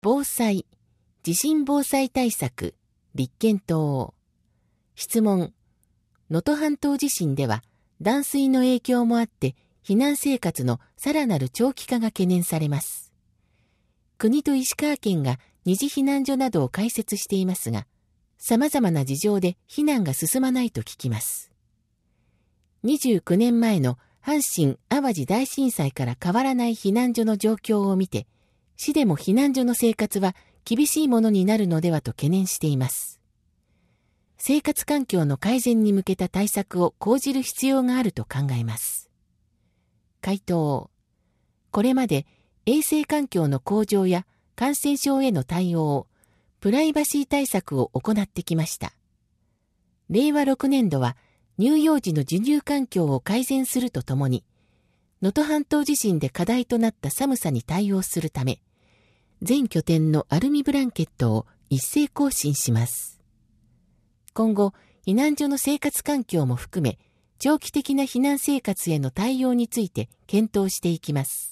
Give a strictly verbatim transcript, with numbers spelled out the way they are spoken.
防災、地震防災対策、立憲党。質問。能登半島地震では断水の影響もあって避難生活のさらなる長期化が懸念されます。国と石川県が二次避難所などを開設していますが、様々な事情で避難が進まないと聞きます。にじゅうきゅうねんまえの阪神・淡路大震災から変わらない避難所の状況を見て、市でも避難所の生活は厳しいものになるのではと懸念しています。生活環境の改善に向けた対策を講じる必要があると考えます。回答。これまで衛生環境の向上や感染症への対応、プライバシー対策を行ってきました。れいわろくねんどは乳幼児の授乳環境を改善するとともに、能登半島地震で課題となった寒さに対応するため、全拠点のアルミブランケットを一斉更新します。今後、避難所の生活環境も含め、長期的な避難生活への対応について検討していきます。